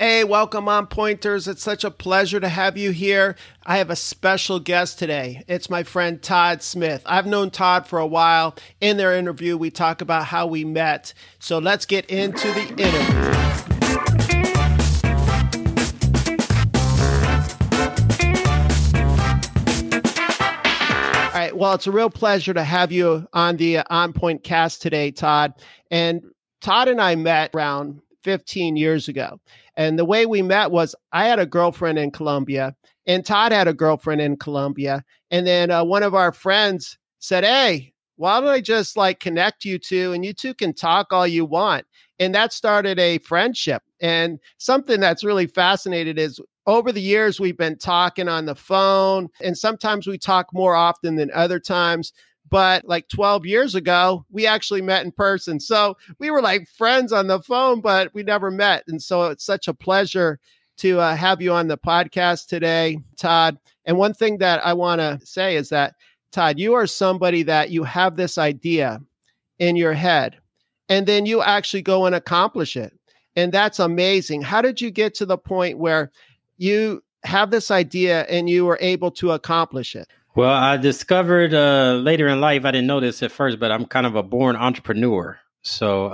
Hey, welcome on Pointers. It's such a pleasure to have you here. I have a special guest today. It's my friend Todd Smith. I've known Todd for a while. In their interview, we talk about how we met. So let's get into the interview. All right. Well, it's a real pleasure to have you on the On Point cast today, Todd. And Todd and I met around 15 years ago. And the way we met was I had a girlfriend in Colombia and Todd had a girlfriend in Colombia. And then one of our friends said, hey, why don't I just connect you two and you two can talk all you want. And that started a friendship. And something that's really fascinating is over the years, we've been talking on the phone and sometimes we talk more often than other times. But 12 years ago, we actually met in person. So we were like friends on the phone, but we never met. And so it's such a pleasure to have you on the podcast today, Todd. And one thing that I want to say is that, Todd, you are somebody that you have this idea in your head, and then you actually go and accomplish it. And that's amazing. How did you get to the point where you have this idea and you were able to accomplish it? Well, I discovered later in life, I didn't know this at first, but I'm kind of a born entrepreneur. So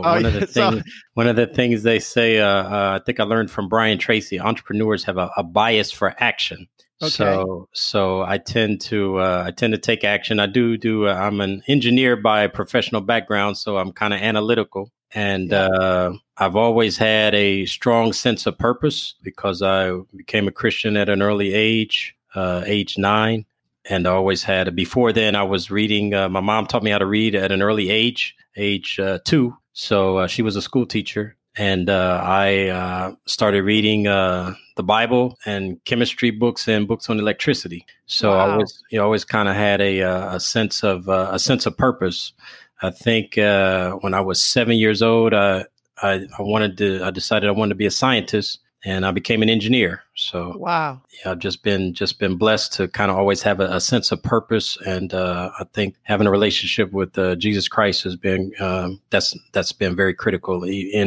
one of the things they say, I think I learned from Brian Tracy, entrepreneurs have a bias for action. Okay. So I tend to take action. I'm an engineer by professional background, so I'm kind of analytical. And I've always had a strong sense of purpose because I became a Christian at an early age 9. And I always had, before then I was reading, my mom taught me how to read at an early age 2. So she was a school teacher. And I started reading the Bible and chemistry books and books on electricity. So wow. I always kind of had a sense of purpose. I think when I was 7 years old, I decided I wanted to be a scientist. And I became an engineer. So wow, yeah, I've just been blessed to kind of always have a sense of purpose. And I think having a relationship with Jesus Christ has been that's been very critical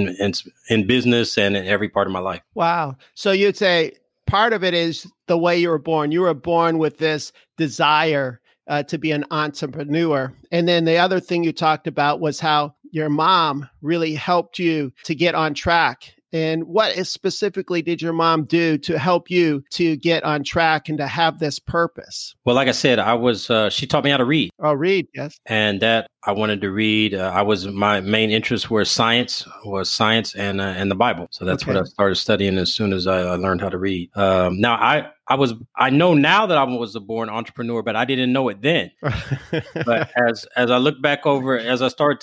in business and in every part of my life. Wow. So you'd say part of it is the way you were born. You were born with this desire to be an entrepreneur. And then the other thing you talked about was how your mom really helped you to get on track. And what specifically did your mom do to help you to get on track and to have this purpose? Well, like I said, she taught me how to read. Oh, read, yes. And that I wanted to read. My main interests were science and the Bible. So that's what I started studying as soon as I learned how to read. Now I know now that I was a born entrepreneur, but I didn't know it then. But as I look back over, as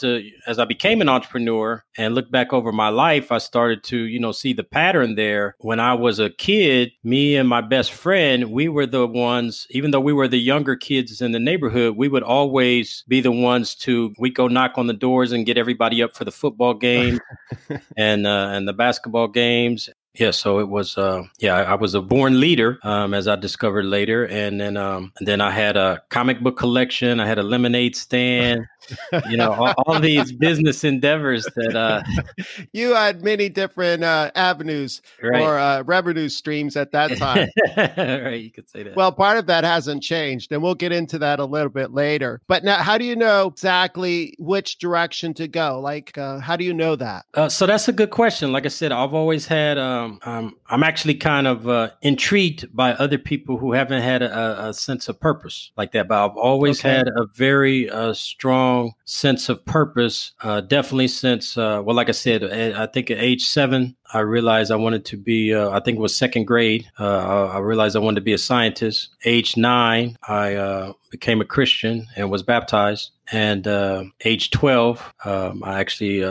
I became an entrepreneur and look back over my life, I started to, see the pattern there. When I was a kid, me and my best friend, we were the ones, even though we were the younger kids in the neighborhood, we would always be the ones we'd go knock on the doors and get everybody up for the football game and the basketball games. Yeah, so it was, I was a born leader, as I discovered later. And then I had a comic book collection. I had a lemonade stand, all these business endeavors that... You had many different avenues or revenue streams at that time. Right, you could say that. Well, part of that hasn't changed, and we'll get into that a little bit later. But now, how do you know exactly which direction to go? How do you know that? So that's a good question. Like I said, I've always had... I'm actually kind of intrigued by other people who haven't had a sense of purpose like that. But I've always had a very strong sense of purpose, definitely since, like I said, I think at age 7, I realized I wanted to be, I think it was second grade. I realized I wanted to be a scientist. Age 9, I became a Christian and was baptized. And age 12, I actually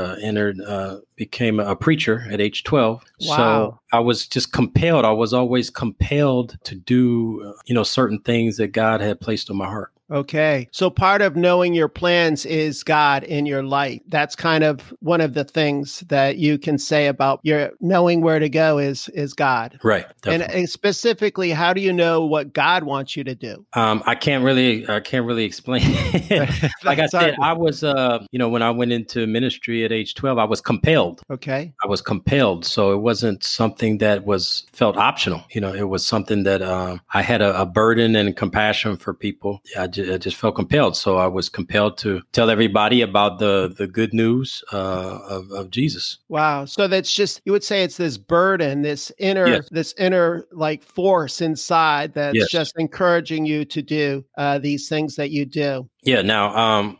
became a preacher at age 12. Wow. So I was just compelled. I was always compelled to do, certain things that God had placed on my heart. Okay. So part of knowing your plans is God in your life. That's kind of one of the things that you can say about your knowing where to go is God. Right. And specifically, how do you know what God wants you to do? I can't really explain. Like I said, I was, when I went into ministry at age 12, I was compelled. Okay. I was compelled. So it wasn't something that felt optional. It was something that I had a burden and compassion for people. I just felt compelled. So I was compelled to tell everybody about the good news of Jesus. Wow. So that's just, you would say it's this burden, this inner like force inside that's just encouraging you to do these things that you do. Yeah. Now,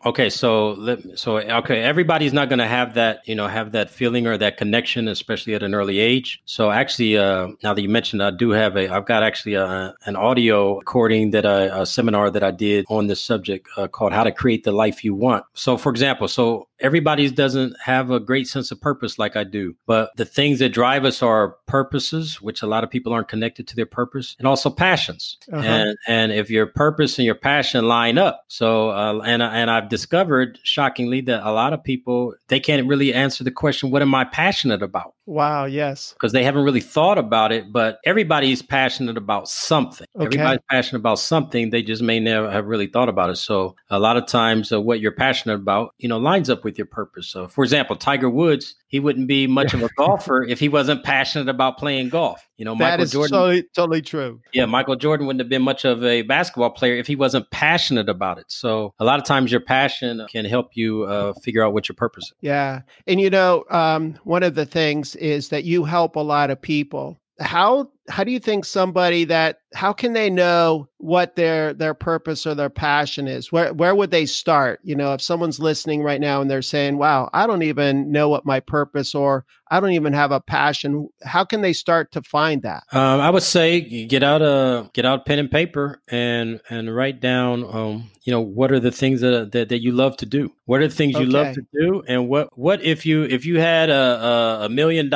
everybody's not going to have that feeling or that connection, especially at an early age. So actually, now that you mentioned, I've got actually an audio recording a seminar that I did on this subject called "How to Create the Life You Want." So, for example, everybody doesn't have a great sense of purpose like I do, but the things that drive us are purposes, which a lot of people aren't connected to their purpose, and also passions. Uh-huh. And if your purpose and your passion line up, and I've discovered shockingly that a lot of people, they can't really answer the question, what am I passionate about? Wow. Yes. Because they haven't really thought about it, but everybody's passionate about something. Okay. Everybody's passionate about something. They just may never have really thought about it. So a lot of times what you're passionate about, lines up with your purpose. So for example, Tiger Woods, he wouldn't be much of a golfer if he wasn't passionate about playing golf. Michael Jordan, totally true. Yeah, Michael Jordan wouldn't have been much of a basketball player if he wasn't passionate about it. So a lot of times your passion can help you figure out what your purpose is. Yeah. And, one of the things is that you help a lot of people. How do you think how can they know what their purpose or their passion is? Where would they start? If someone's listening right now and they're saying, wow, I don't even know what my purpose or I don't even have a passion. How can they start to find that? I would say get out pen and paper and write down, what are the things that you love to do? What are the things you love to do? And what if you had $1 million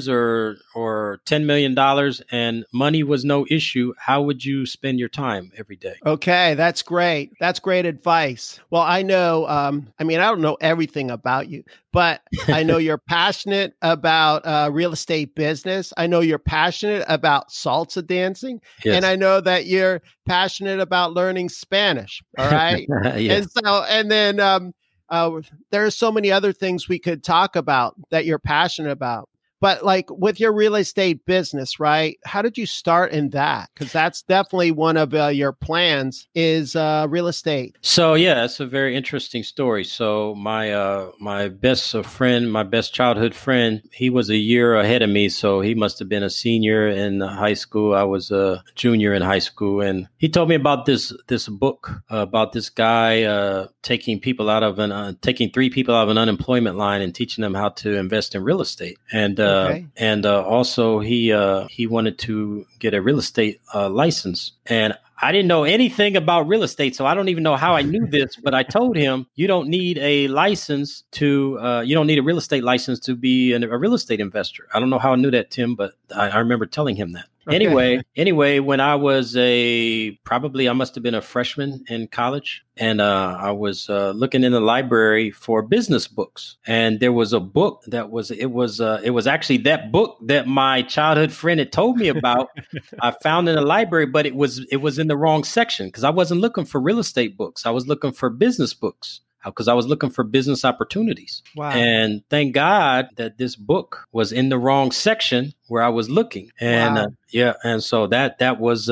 or $10 million and money was no issue, how would you spend your time every day? Okay, that's great. That's great advice. Well, I know, I don't know everything about you, but I know you're passionate about real estate business. I know you're passionate about salsa dancing. Yes. And I know that you're passionate about learning Spanish. All right. Yes. And then there are so many other things we could talk about that you're passionate about. But like with your real estate business, right? How did you start in that? Because that's definitely one of your plans is real estate. So yeah, that's a very interesting story. So my best friend, my best childhood friend, he was a year ahead of me. So he must have been a senior in high school. I was a junior in high school, and he told me about this book about this guy taking 3 people out of an unemployment line and teaching them how to invest in real estate. And also he wanted to get a real estate license. And I didn't know anything about real estate, so I don't even know how I knew this, but I told him, you don't need a license you don't need a real estate license to be a real estate investor. I don't know how I knew that, Tim, but I remember telling him that. Okay. Anyway, when I was I must have been a freshman in college, and I was looking in the library for business books, and there was a book it was actually that book that my childhood friend had told me about. I found in the library, but it was in the wrong section because I wasn't looking for real estate books. I was looking for business books, because I was looking for business opportunities. Wow. And thank God that this book was in the wrong section where I was looking. And wow. And so that was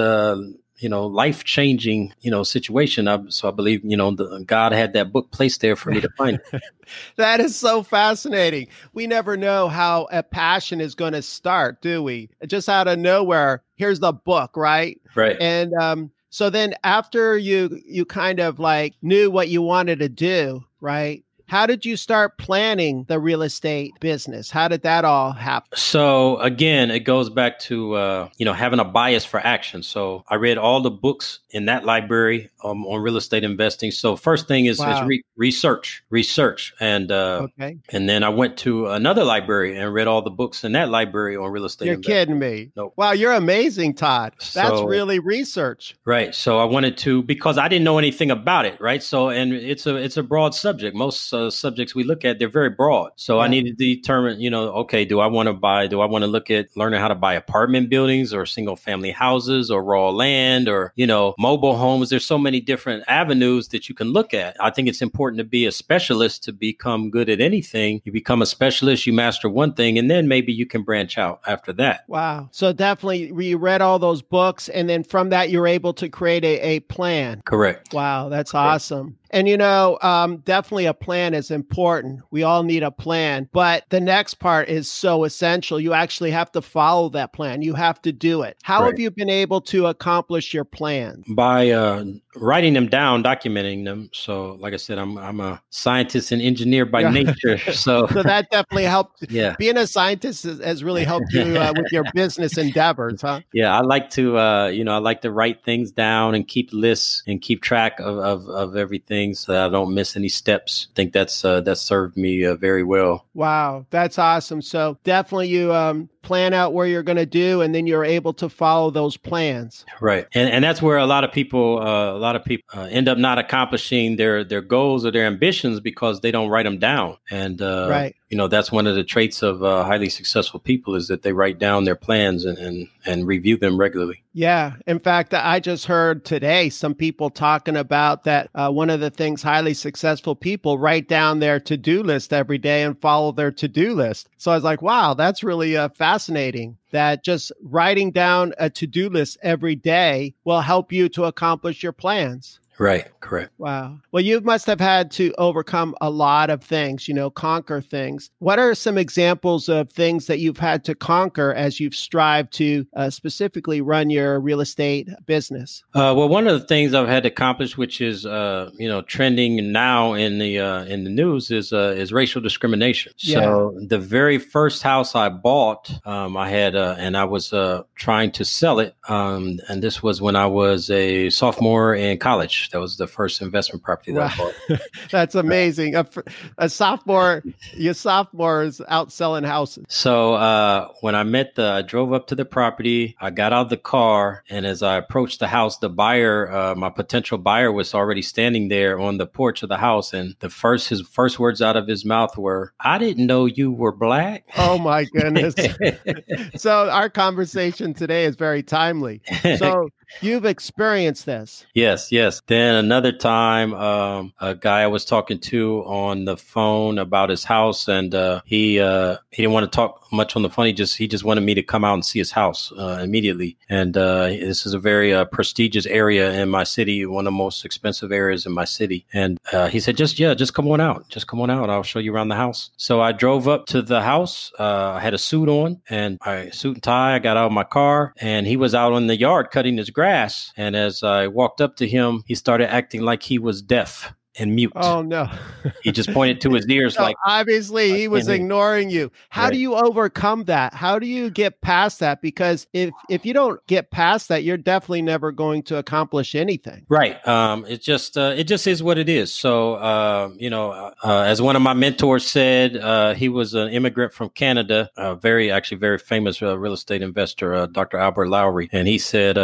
life-changing, situation. So I believe, God had that book placed there for me to find it. That is so fascinating. We never know how a passion is going to start, do we? Just out of nowhere, here's the book, right? Right. And so then after you kind of like knew what you wanted to do, right? how did you start planning the real estate business? How did that all happen? So again, it goes back to, having a bias for action. So I read all the books in that library on real estate investing. So first thing is research. And and then I went to another library and read all the books in that library on real estate investing. You're kidding me. Nope. Wow, you're amazing, Todd. That's really research. Right. So I wanted to, because I didn't know anything about it. Right. So, and it's a broad subject. Most subjects we look at, they're very broad. So I needed to determine, okay, do I want to look at learning how to buy apartment buildings or single family houses or raw land or, mobile homes? There's so many different avenues that you can look at. I think it's important to be a specialist to become good at anything. You become a specialist, you master one thing, and then maybe you can branch out after that. Wow. So definitely you read all those books, and then from that, you're able to create a plan. Correct. Wow. That's awesome. And, definitely a plan is important. We all need a plan. But the next part is so essential. You actually have to follow that plan. You have to do it. How have you been able to accomplish your plan? By writing them down, documenting them. So like I said, I'm a scientist and engineer by nature. So that definitely helped. Yeah. Being a scientist has really helped you with your business endeavors, huh? Yeah. I like to write things down and keep lists and keep track of everything, so that I don't miss any steps. I think that served me very well. Wow, that's awesome. So definitely you plan out where you're going to do, and then you're able to follow those plans. Right, and that's where a lot of people end up not accomplishing their goals or their ambitions because they don't write them down. And that's one of the traits of highly successful people, is that they write down their plans and review them regularly. Yeah. In fact, I just heard today some people talking about that. One of the things highly successful people write down their to-do list every day and follow their to-do list. So I was like, wow, that's really fascinating. That just writing down a to-do list every day will help you to accomplish your plans. Right. Correct. Wow. Well, you must have had to overcome a lot of things, conquer things. What are some examples of things that you've had to conquer as you've strived to specifically run your real estate business? Well, one of the things I've had to accomplish, which is, trending now in the news, is racial discrimination. Yeah. So the very first house I bought, I had, and I was trying to sell it. And this was when I was a sophomore in college. That was the first investment property that I bought. That's amazing. A sophomore, your sophomore is out selling houses. So when I drove up to the property, I got out of the car, and as I approached the house, the buyer, my potential buyer, was already standing there on the porch of the house. And his first words out of his mouth were, "I didn't know you were Black." Oh my goodness. So our conversation today is very timely. So you've experienced this. Yes. Then another time, a guy I was talking to on the phone about his house, and he didn't want to talk much on the phone. He just wanted me to come out and see his house immediately. And this is a very prestigious area in my city, one of the most expensive areas in my city. And he said, just come on out. Just come on out. I'll show you around the house. So I drove up to the house. I had a suit on, and suit and tie. I got out of my car, and he was out in the yard cutting his grass. And as I walked up to him, he started acting like he was deaf and mute. Oh, no. He just pointed to his ears. So obviously he was ignoring you. How do you overcome that? How do you get past that? Because if you don't get past that, you're definitely never going to accomplish anything. Right. It just is what it is. So, as one of my mentors said, he was an immigrant from Canada, very famous real estate investor, Dr. Albert Lowry. And he said,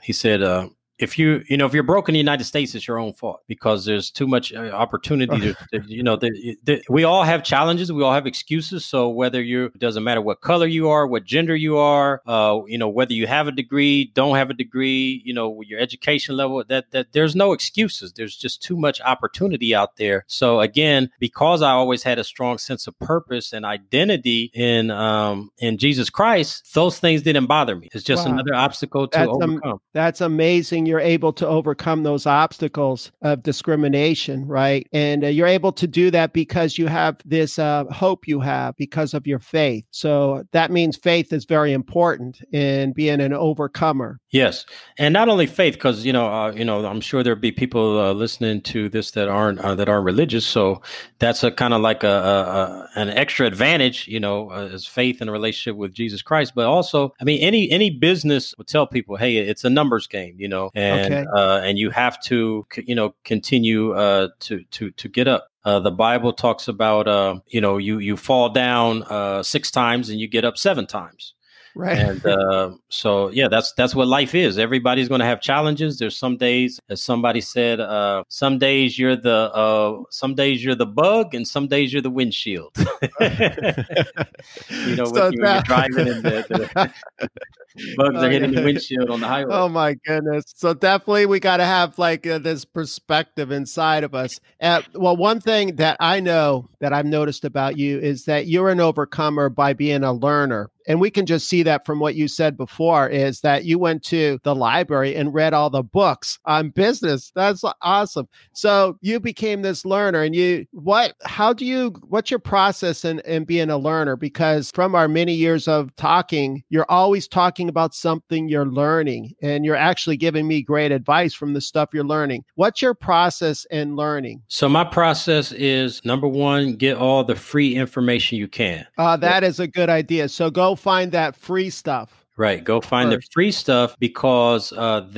if you're broke in the United States, it's your own fault, because there's too much opportunity we all have challenges. We all have excuses. So it doesn't matter what color you are, what gender you are, whether you have a degree, don't have a degree, your education level, that there's no excuses. There's just too much opportunity out there. So again, because I always had a strong sense of purpose and identity in Jesus Christ, those things didn't bother me. It's just another obstacle to overcome. That's amazing. you're able to overcome those obstacles of discrimination, right? And you're able to do that because you have this hope you have because of your faith. So that means faith is very important in being an overcomer. Yes, and not only faith, because I'm sure there'll be people listening to this that aren't religious. So that's a kind of like an extra advantage, as faith in a relationship with Jesus Christ. But also, I mean, any business will tell people, hey, it's a numbers game, and Okay. And you have to, continue to get up. The Bible talks about, you fall down 6 times and you get up 7 times. Right. And so, yeah, that's what life is. Everybody's going to have challenges. There's some days, as somebody said, some days you're the bug, and some days you're the windshield. When you're driving and the bugs are hitting the windshield on the highway. Oh my goodness! So definitely, we got to have like this perspective inside of us. Well, one thing that I know that I've noticed about you is that you're an overcomer by being a learner. And we can just see that from what you said before, is that you went to the library and read all the books on business. That's awesome. So you became this learner, and what's your process in being a learner? Because from our many years of talking, you're always talking about something you're learning, and you're actually giving me great advice from the stuff you're learning. What's your process in learning? So my process is, number one, get all the free information you can. That is a good idea. So go find that free stuff. Right. Go find the free stuff, because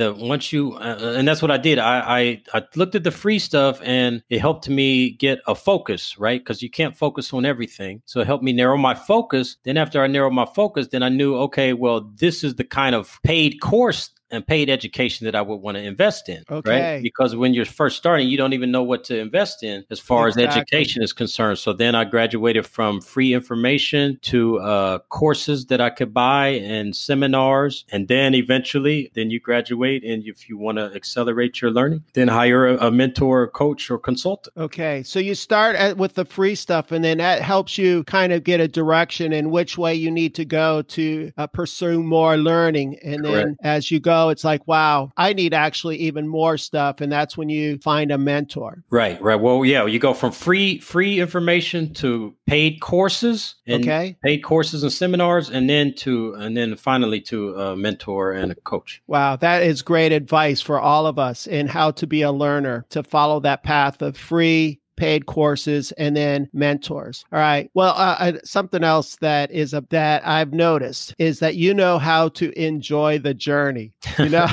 and that's what I did. I looked at the free stuff, and it helped me get a focus, right? Because you can't focus on everything. So it helped me narrow my focus. Then after I narrowed my focus, then I knew, okay, well, this is the kind of paid course and paid education that I would want to invest in, right? Because when you're first starting, you don't even know what to invest in as far as education is concerned. So then I graduated from free information to courses that I could buy and seminars. And then eventually, you graduate, and if you want to accelerate your learning, then hire a mentor, coach, or consultant. Okay. So you start with the free stuff, and then that helps you kind of get a direction in which way you need to go to pursue more learning. And then as you go, it's like, wow, I need actually even more stuff. And that's when you find a mentor. Right. Well, yeah, you go from free information to paid courses and paid courses and seminars, and then finally to a mentor and a coach. Wow. That is great advice for all of us in how to be a learner, to follow that path of free, paid courses, and then mentors. All right. Well, something else that I've noticed is that you know how to enjoy the journey. You know,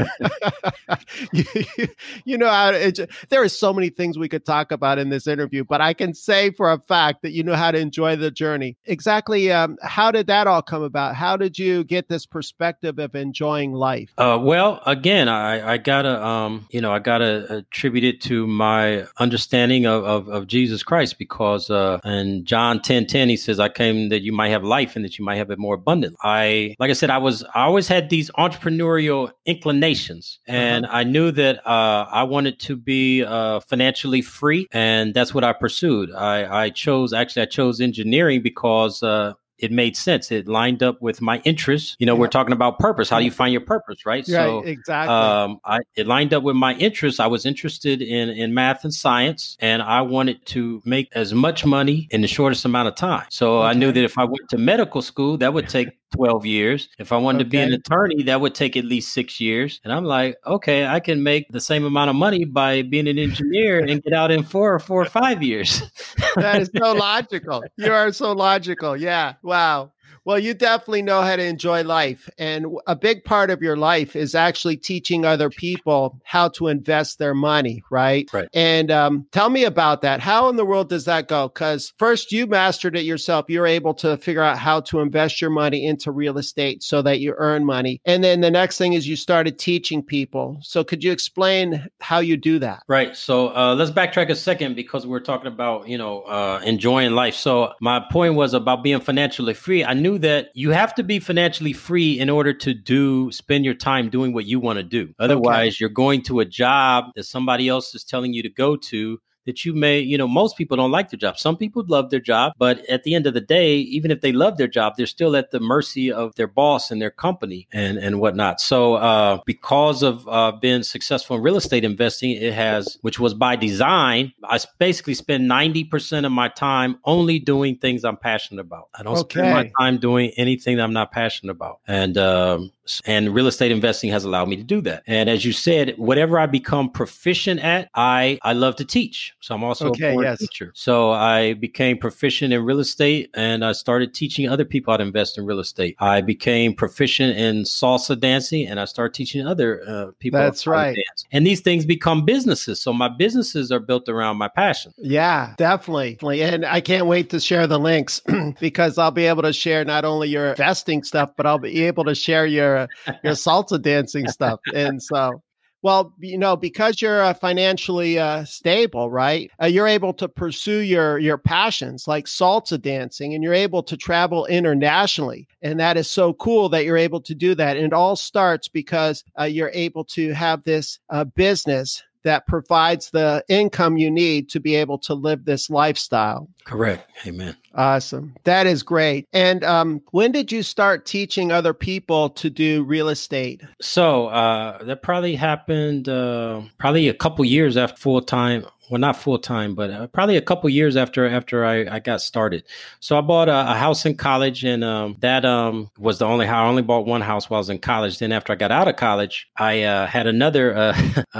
you know how there are so many things we could talk about in this interview, but I can say for a fact that you know how to enjoy the journey. Exactly. How did that all come about? How did you get this perspective of enjoying life? Well, again, I gotta attribute it to my understanding of Jesus Christ, because in John 10:10 he says, I came that you might have life and that you might have it more abundant. Like I said, I always had these entrepreneurial inclinations, and I knew that I wanted to be financially free, and that's what I pursued. I chose engineering because it made sense. It lined up with my interests. We're talking about purpose. How do you find your purpose, right? So exactly. It lined up with my interests. I was interested in math and science, and I wanted to make as much money in the shortest amount of time. So I knew that if I went to medical school, that would take 12 years. If I wanted to be an attorney, that would take at least 6 years. And I'm like, okay, I can make the same amount of money by being an engineer and get out in 4 or 5 years. That is so logical. You are so logical. Yeah. Wow. Well, you definitely know how to enjoy life. And a big part of your life is actually teaching other people how to invest their money, right? Right. And tell me about that. How in the world does that go? Because first you mastered it yourself. You're able to figure out how to invest your money into real estate so that you earn money. And then the next thing is you started teaching people. So could you explain how you do that? Right. So let's backtrack a second, because we're talking about, enjoying life. So my point was about being financially free. I knew that you have to be financially free in order to spend your time doing what you want to do. Otherwise, you're going to a job that somebody else is telling you to go to that you may, most people don't like their job. Some people love their job, but at the end of the day, even if they love their job, they're still at the mercy of their boss and their company and whatnot. So because of being successful in real estate investing, which was by design, I basically spend 90% of my time only doing things I'm passionate about. I don't spend my time doing anything that I'm not passionate about. And real estate investing has allowed me to do that. And as you said, whatever I become proficient at, I love to teach. So I'm also a board teacher. So I became proficient in real estate and I started teaching other people how to invest in real estate. I became proficient in salsa dancing and I started teaching other people how to dance. And these things become businesses. So my businesses are built around my passion. Yeah, definitely. And I can't wait to share the links because I'll be able to share not only your investing stuff, but I'll be able to share your salsa dancing stuff. And so, well, because you're financially stable, right? You're able to pursue your passions like salsa dancing, and you're able to travel internationally. And that is so cool that you're able to do that. And it all starts because you're able to have this business that provides the income you need to be able to live this lifestyle. Correct. Amen. Awesome. That is great. And when did you start teaching other people to do real estate? So that probably happened probably a couple years after full-time. Well, not full-time, but probably a couple years after I got started. So I bought a house in college, and that was the only house. I only bought one house while I was in college. Then after I got out of college, I had another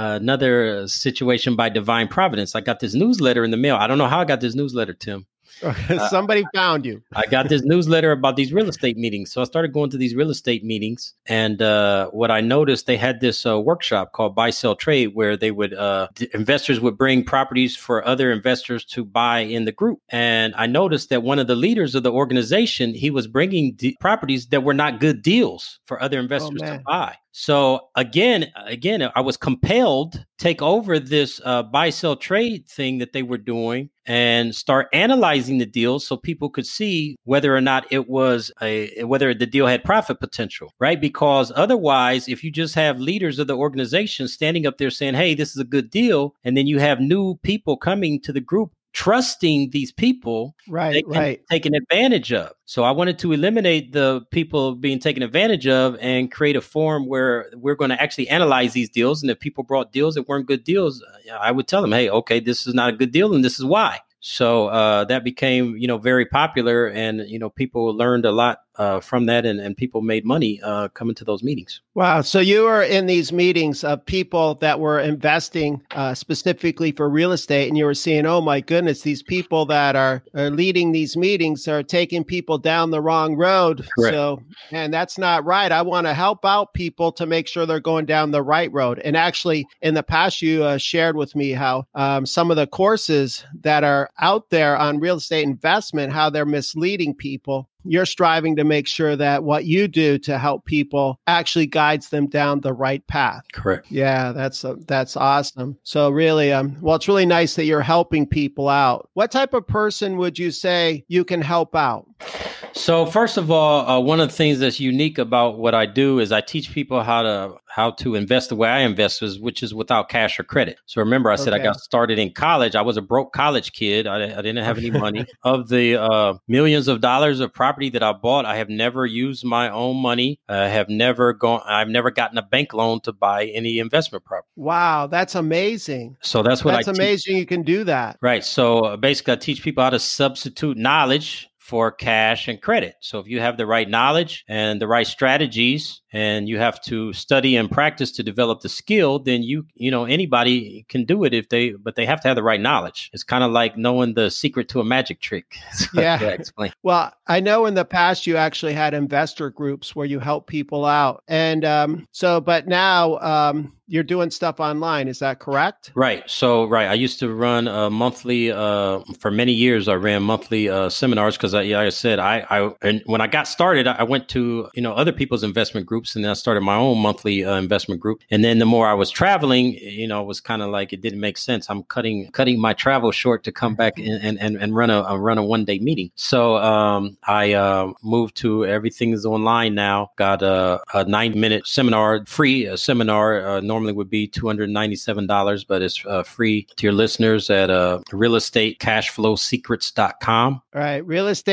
situation by divine providence. I got this newsletter in the mail. I don't know how I got this newsletter, Tim. Somebody found you. I got this newsletter about these real estate meetings. So I started going to these real estate meetings. And what I noticed, they had this workshop called Buy, Sell, Trade, where they would investors would bring properties for other investors to buy in the group. And I noticed that one of the leaders of the organization, he was bringing properties that were not good deals for other investors to buy. So again, I was compelled to take over this buy, sell, trade thing that they were doing and start analyzing the deals so people could see whether or not whether the deal had profit potential, right? Because otherwise, if you just have leaders of the organization standing up there saying, hey, this is a good deal, and then you have new people coming to the group trusting these people, taken advantage of. So I wanted to eliminate the people being taken advantage of and create a forum where we're going to actually analyze these deals. And if people brought deals that weren't good deals, I would tell them, hey, okay, this is not a good deal and this is why. So that became, very popular, and, people learned a lot from that, and people made money coming to those meetings. Wow. So you were in these meetings of people that were investing specifically for real estate, and you were seeing, oh my goodness, these people that are leading these meetings are taking people down the wrong road. Correct. So, and that's not right. I want to help out people to make sure they're going down the right road. And actually, in the past, you shared with me how some of the courses that are out there on real estate investment, how they're misleading people. You're striving to make sure that what you do to help people actually guides them down the right path. Correct. Yeah, that's awesome. So really, it's really nice that you're helping people out. What type of person would you say you can help out? So first of all, one of the things that's unique about what I do is I teach people how to invest the way I invest, which is without cash or credit. So remember, I said I got started in college. I was a broke college kid. I didn't have any money. Of the millions of dollars of property that I bought, I have never used my own money. I've never gotten a bank loan to buy any investment property. Wow, that's amazing. So that's amazing. You can do that. Right. So basically, I teach people how to substitute knowledge for cash and credit. So if you have the right knowledge and the right strategies, and you have to study and practice to develop the skill, then anybody can do it but they have to have the right knowledge. It's kind of like knowing the secret to a magic trick. Yeah. Explain. Well, I know in the past you actually had investor groups where you help people out. And but now you're doing stuff online. Is that correct? Right. So, I used to run monthly, for many years, I ran monthly seminars because like I said, and when I got started, I went to, other people's investment groups. And then I started my own monthly investment group. And then the more I was traveling, it was kind of like it didn't make sense. I'm cutting my travel short to come back and run a 1-day meeting. So I moved to everything is online now. Got a 9-minute seminar, free seminar. Normally would be $297, but it's free to your listeners at realestatecashflowsecrets.com. All right.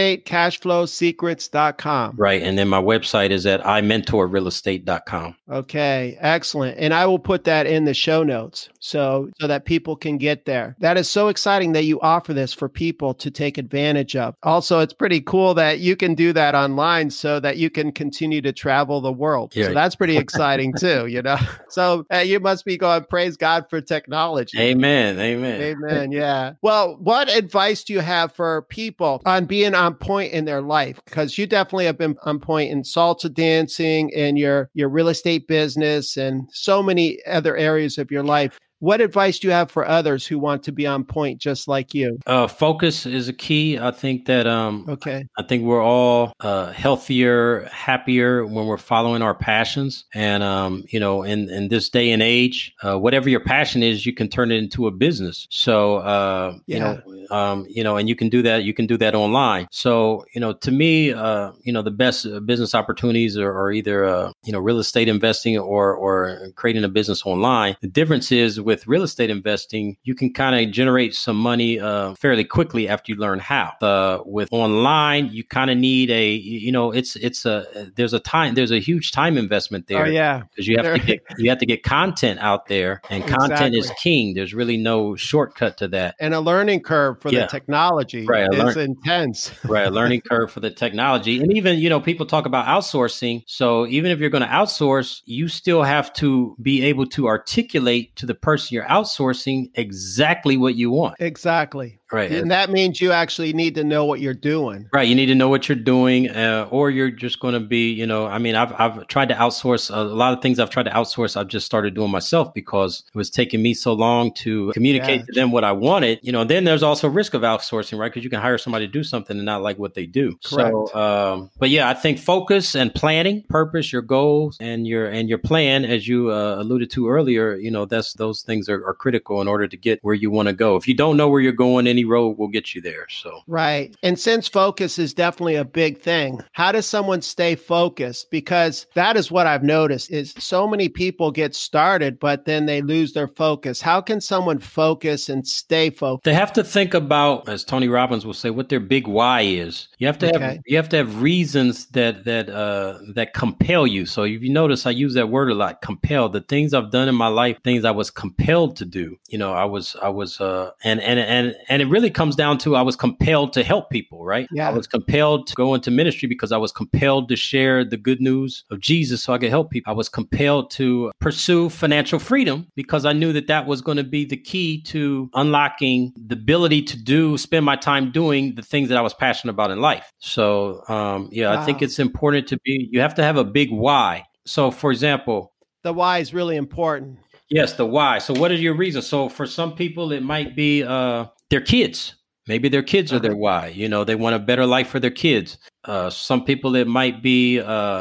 Realestatecashflowsecrets.com. Right. And then my website is at imentorrealestate.com. Okay. Excellent. And I will put that in the show notes so that people can get there. That is so exciting that you offer this for people to take advantage of. Also, it's pretty cool that you can do that online so that you can continue to travel the world. Yeah. So that's pretty exciting too, you know? So you must be going, praise God for technology. Amen. Amen. Amen. Yeah. Well, what advice do you have for people on being on point in their life? Because you definitely have been on point in salsa dancing and your real estate business and so many other areas of your life. What advice do you have for others who want to be on point just like you? Focus is a key. I think that I think we're all healthier, happier when we're following our passions. And in this day and age, whatever your passion is, you can turn it into a business. So and you can do that. You can do that online. So to me, the best business opportunities are either real estate investing or creating a business online. The difference is, with real estate investing, you can kind of generate some money fairly quickly after you learn how. With online, you kind of need there's a huge time investment there. Oh yeah, because you have to get content out there, and content is king. There's really no shortcut to that. And a learning curve for the technology. Right, it's intense. Right, a learning curve for the technology, and even people talk about outsourcing. So even if you're going to outsource, you still have to be able to articulate to the person you're outsourcing exactly what you want. Exactly. Right. And that means you actually need to know what you're doing. Right. You need to know what you're doing, or you're just going to be, I've tried to outsource a lot of things. I've tried to outsource. I've just started doing myself because it was taking me so long to communicate to them what I wanted. Then there's also risk of outsourcing, right? Because you can hire somebody to do something and not like what they do. Correct. So, but yeah, I think focus and planning, purpose, your goals and your plan, as you alluded to earlier, those things are critical in order to get where you want to go. If you don't know where you're going, any road will get you there. So right. And since focus is definitely a big thing, how does someone stay focused? Because that is what I've noticed is so many people get started, but then they lose their focus. How can someone focus and stay focused? They have to think about, as Tony Robbins will say, what their big why is. You have to have reasons that compel you. So if you notice, I use that word a lot, compel. The things I've done in my life, things I was compelled to do. And it really comes down to I was compelled to help people, right? Yeah. I was compelled to go into ministry because I was compelled to share the good news of Jesus so I could help people. I was compelled to pursue financial freedom because I knew that was going to be the key to unlocking the ability to spend my time doing the things that I was passionate about in life. So, wow. I think it's important you have to have a big why. So, for example, the why is really important. Yes, the why. So what are your reasons? So for some people, it might be their kids. Maybe their kids are their why. They want a better life for their kids. Some people it might be,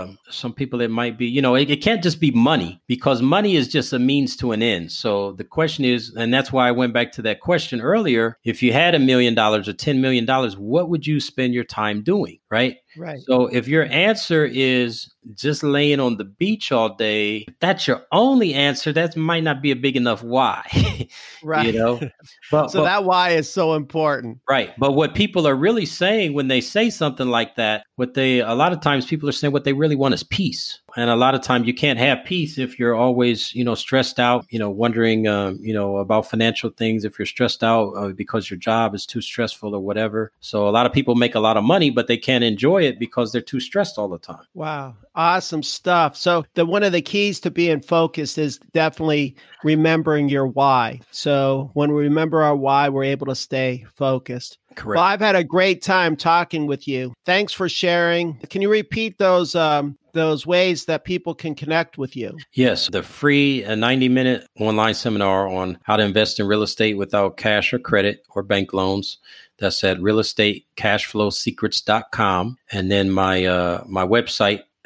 it can't just be money, because money is just a means to an end. So the question is, and that's why I went back to that question earlier, if you had $1 million or $10 million, what would you spend your time doing? Right. Right. So if your answer is just laying on the beach all day, if that's your only answer, that might not be a big enough why. Right. But that why is so important. Right. But what people are really saying when they say something like that, a lot of times people are saying what they really want is peace. And a lot of times you can't have peace if you're always, stressed out, wondering, about financial things, if you're stressed out because your job is too stressful or whatever. So a lot of people make a lot of money, but they can't enjoy it because they're too stressed all the time. Wow. Awesome stuff. So one of the keys to being focused is definitely remembering your why. So when we remember our why, we're able to stay focused. Correct. Well, I've had a great time talking with you. Thanks for sharing. Can you repeat those ways that people can connect with you? Yes, the free 90-minute online seminar on how to invest in real estate without cash or credit or bank loans. That's at realestatecashflowsecrets.com. And then my website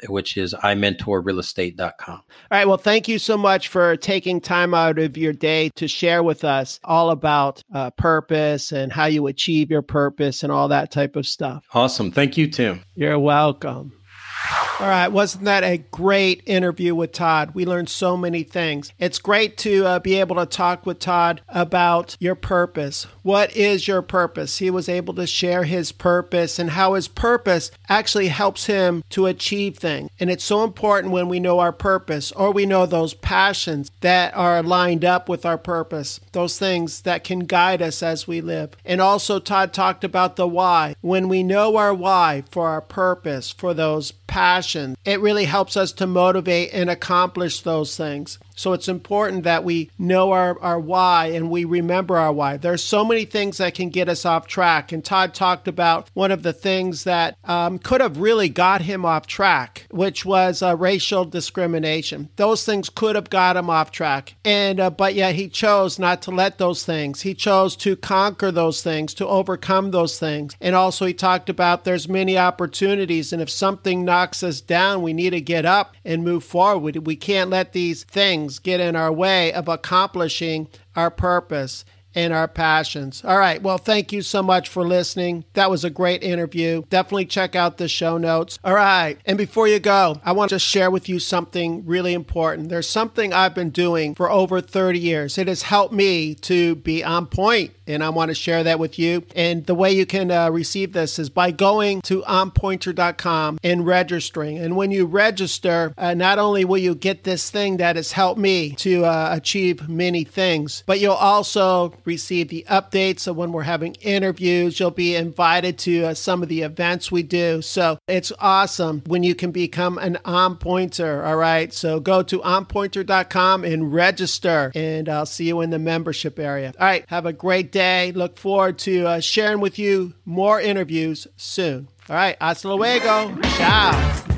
which is imentorrealestate.com. All right. Well, thank you so much for taking time out of your day to share with us all about purpose and how you achieve your purpose and all that type of stuff. Awesome. Thank you, Tim. You're welcome. All right. Wasn't that a great interview with Todd? We learned so many things. It's great to be able to talk with Todd about your purpose. What is your purpose? He was able to share his purpose and how his purpose actually helps him to achieve things. And it's so important when we know our purpose, or we know those passions that are lined up with our purpose, those things that can guide us as we live. And also Todd talked about the why. When we know our why for our purpose, for those passion, it really helps us to motivate and accomplish those things. So it's important that we know our why and we remember our why. There's so many things that can get us off track. And Todd talked about one of the things that could have really got him off track, which was racial discrimination. Those things could have got him off track. And but yet he chose not to let those things. He chose to conquer those things, to overcome those things. And also he talked about there's many opportunities. And if something knocks us down, we need to get up and move forward. We can't let these things get in our way of accomplishing our purpose and our passions. All right. Well, thank you so much for listening. That was a great interview. Definitely check out the show notes. All right. And before you go, I want to share with you something really important. There's something I've been doing for over 30 years. It has helped me to be on point, and I want to share that with you. And the way you can receive this is by going to onpointer.com and registering. And when you register, not only will you get this thing that has helped me to achieve many things, but you'll also receive the updates of when we're having interviews. You'll be invited to some of the events we do. So it's awesome when you can become an On Pointer. All right. So go to onpointer.com and register, and I'll see you in the membership area. All right. Have a great day. Look forward to sharing with you more interviews soon. All right. Hasta luego. Ciao.